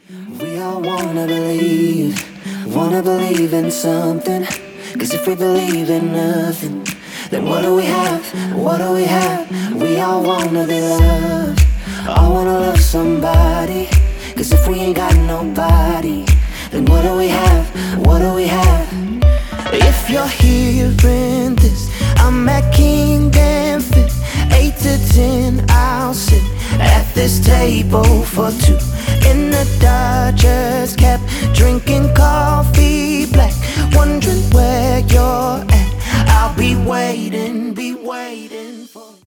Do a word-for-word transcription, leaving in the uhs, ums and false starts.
We all wanna believe, wanna believe in something. Cause if we believe in nothing, then what do we have, what do we have? We all wanna be loved, all wanna love somebody. Cause if we ain't got nobody, then what do we have, what do we have? If you're hearing this, I'm at King and Fifth, eight to ten, I'll sit at this table for two in the Dodgers cap, drinking coffee black, wondering where you're at. I'll be waiting, be waiting for